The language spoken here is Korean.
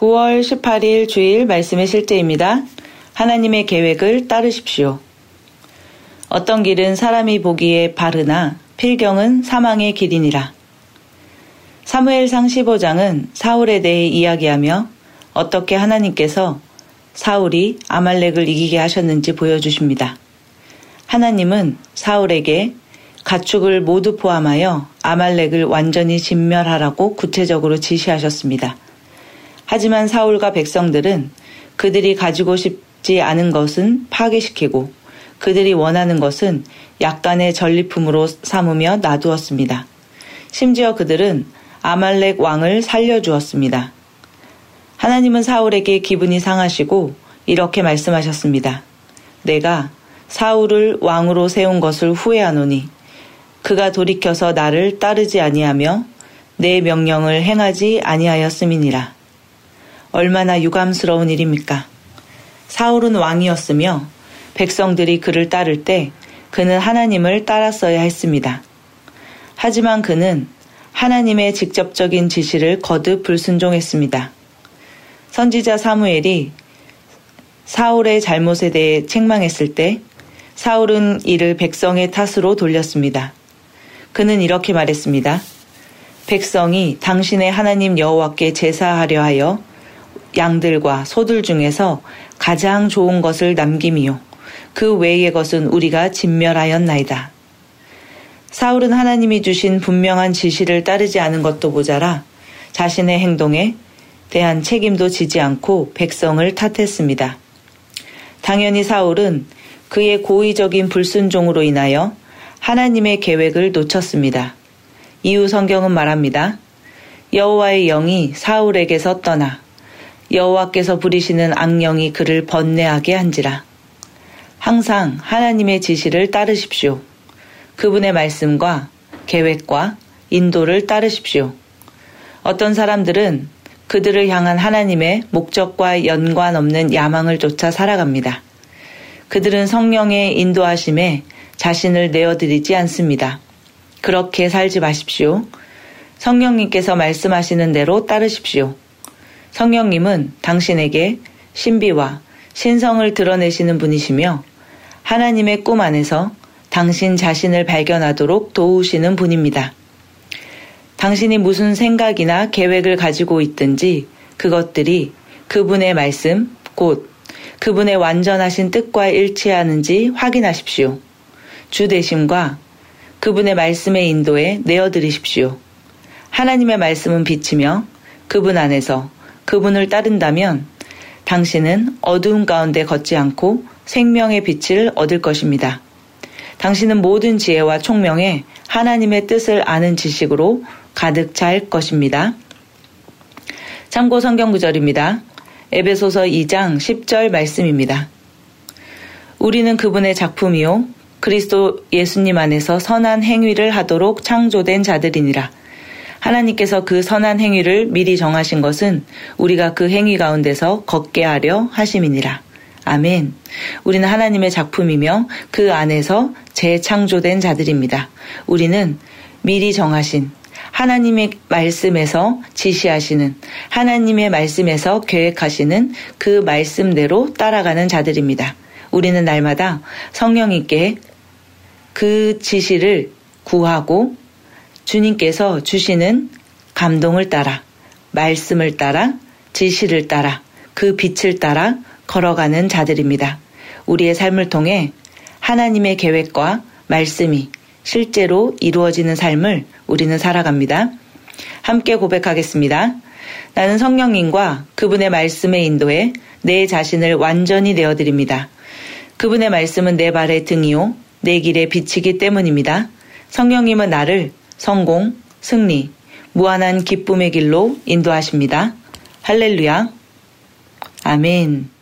9월 18일 주일 말씀의 실제입니다. 하나님의 계획을 따르십시오. 어떤 길은 사람이 보기에 바르나 필경은 사망의 길이니라. 사무엘상 15장은 사울에 대해 이야기하며 어떻게 하나님께서 사울이 아말렉을 이기게 하셨는지 보여주십니다. 하나님은 사울에게 가축을 모두 포함하여 아말렉을 완전히 진멸하라고 구체적으로 지시하셨습니다. 하지만 사울과 백성들은 그들이 가지고 싶지 않은 것은 파괴시키고 그들이 원하는 것은 약간의 전리품으로 삼으며 놔두었습니다. 심지어 그들은 아말렉 왕을 살려주었습니다. 하나님은 사울에게 기분이 상하시고 이렇게 말씀하셨습니다. 내가 사울을 왕으로 세운 것을 후회하노니 그가 돌이켜서 나를 따르지 아니하며 내 명령을 행하지 아니하였음이니라. 얼마나 유감스러운 일입니까? 사울은 왕이었으며 백성들이 그를 따를 때 그는 하나님을 따랐어야 했습니다. 하지만 그는 하나님의 직접적인 지시를 거듭 불순종했습니다. 선지자 사무엘이 사울의 잘못에 대해 책망했을 때 사울은 이를 백성의 탓으로 돌렸습니다. 그는 이렇게 말했습니다. 백성이 당신의 하나님 여호와께 제사하려 하여 양들과 소들 중에서 가장 좋은 것을 남김이요. 그 외의 것은 우리가 진멸하였나이다. 사울은 하나님이 주신 분명한 지시를 따르지 않은 것도 모자라 자신의 행동에 대한 책임도 지지 않고 백성을 탓했습니다. 당연히 사울은 그의 고의적인 불순종으로 인하여 하나님의 계획을 놓쳤습니다. 이후 성경은 말합니다. 여호와의 영이 사울에게서 떠나 여호와께서 부리시는 악령이 그를 번뇌하게 한지라. 항상 하나님의 지시를 따르십시오. 그분의 말씀과 계획과 인도를 따르십시오. 어떤 사람들은 그들을 향한 하나님의 목적과 연관 없는 야망을 쫓아 살아갑니다. 그들은 성령의 인도하심에 자신을 내어드리지 않습니다. 그렇게 살지 마십시오. 성령님께서 말씀하시는 대로 따르십시오. 성령님은 당신에게 신비와 신성을 드러내시는 분이시며 하나님의 꿈 안에서 당신 자신을 발견하도록 도우시는 분입니다. 당신이 무슨 생각이나 계획을 가지고 있든지 그것들이 그분의 말씀, 곧 그분의 완전하신 뜻과 일치하는지 확인하십시오. 주 되심과 그분의 말씀의 인도에 내어드리십시오. 하나님의 말씀은 빛이며 그분 안에서 그분을 따른다면 당신은 어두움 가운데 걷지 않고 생명의 빛을 얻을 것입니다. 당신은 모든 지혜와 총명에 하나님의 뜻을 아는 지식으로 가득 찰 것입니다. 참고 성경 구절입니다. 에베소서 2장 10절 말씀입니다. 우리는 그분의 작품이요 그리스도 예수님 안에서 선한 행위를 하도록 창조된 자들이니라. 하나님께서 그 선한 행위를 미리 정하신 것은 우리가 그 행위 가운데서 걷게 하려 하심이니라. 아멘. 우리는 하나님의 작품이며 그 안에서 재창조된 자들입니다. 우리는 미리 정하신 하나님의 말씀에서 지시하시는 하나님의 말씀에서 계획하시는 그 말씀대로 따라가는 자들입니다. 우리는 날마다 성령님께 그 지시를 구하고 주님께서 주시는 감동을 따라 말씀을 따라 지시를 따라 그 빛을 따라 걸어가는 자들입니다. 우리의 삶을 통해 하나님의 계획과 말씀이 실제로 이루어지는 삶을 우리는 살아갑니다. 함께 고백하겠습니다. 나는 성령님과 그분의 말씀의 인도에 내 자신을 완전히 내어드립니다. 그분의 말씀은 내 발의 등이요 내 길의 빛이기 때문입니다. 성령님은 나를 성공, 승리, 무한한 기쁨의 길로 인도하십니다. 할렐루야. 아멘.